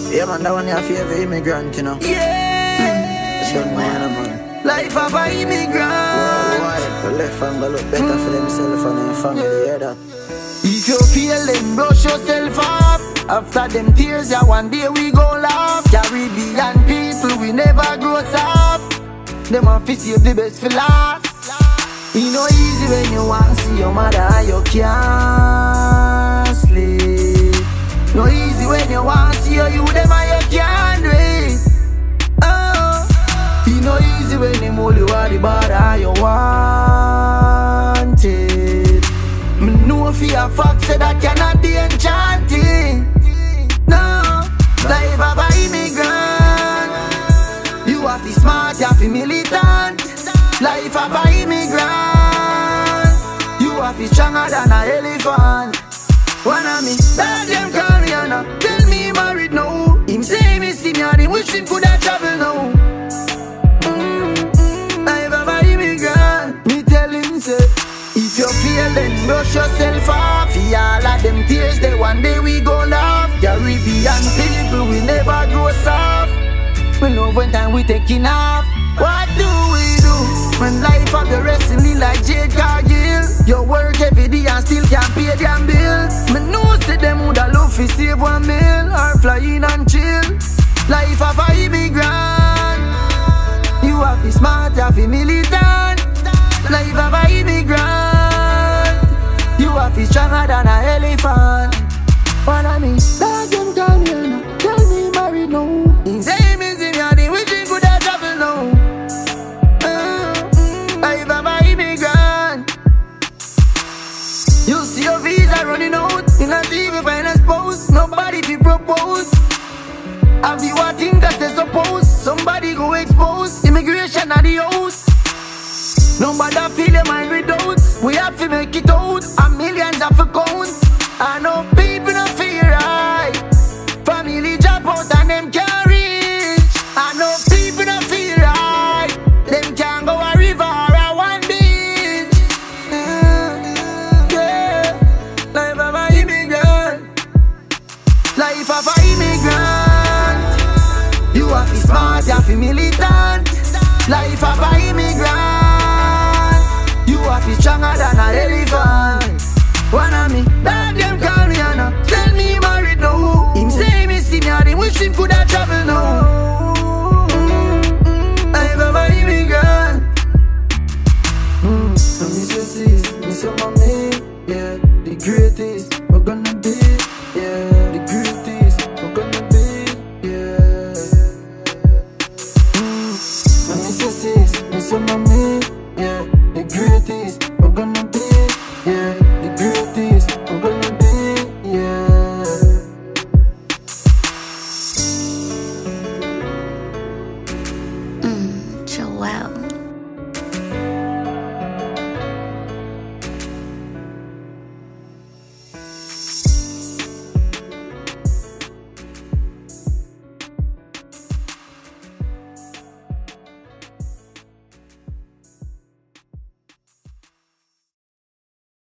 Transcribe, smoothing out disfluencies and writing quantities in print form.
Yeah, man, that one your favorite immigrant, you know. Yeah. Young man. Life of an immigrant. Worldwide, the left hand go look better for themselves and their family, hear that? If you feel then brush yourself up. After them tears, yeah, one day we gon' laugh. Caribbean people, we never grow up. Them want to save the best for last. It no easy when you want to see your mother and you can't sleep. No easy when you want to see your you them and you can't wait. It no easy when them hold you at the bar and you want it. Me know for a fact say that cannot be enchanting. No, life of an immigrant. You have to smart, you have to militant. Life of an immigrant. You have to stronger than an elephant. One of me, that them call me Anna. Tell me he married now. Him say me see me and him wish him could have traveled now. Life of an immigrant. Me tell him say, if you feel then brush yourself off. For all of them tears, they one day we gon' laugh. Caribbean people, we never grow soft. We love when time we taking off. What do we do when life of the wrestling like Jade Cargill? You work every day and still can't pay them bills. Me know say them woulda love to save 1 meal or fly in and chill. Life of a immigrant. You have to smart, you have to militant. Life of a immigrant. You have to stronger than an elephant. One of me, that them call me Anna. Tell me he married now. He say me see me and he wish he could have traveled now. Life of a immigrant. You see your visa running out. You not even find a spouse. Nobody to propose. Have you a thing that they suppose? Somebody go expose. Immigration at the house. Nobody feel your mind with doubts. We have to make it out. And millions have to count. I know people don't feel right. Family drop out and them can't reach. I know people don't feel right. Them can't go a river or a one beach. Yeah. Life of an immigrant. Life of an immigrant. You have to smart, you have to militant. Life of an immigrant. You have to stronger than an elephant. One of me, that them call me Anna. Tell me he married now. Him say me see me and him wish him could have traveled now. Life of an immigrant. So me say sis, me say mommy, yeah, the greatest we're gonna be, yeah, the greatest we're gonna be, yeah. So me say sis, me say mommy, yeah, the greatest we're gonna be, yeah. I'm gonna be, yeah. Joel.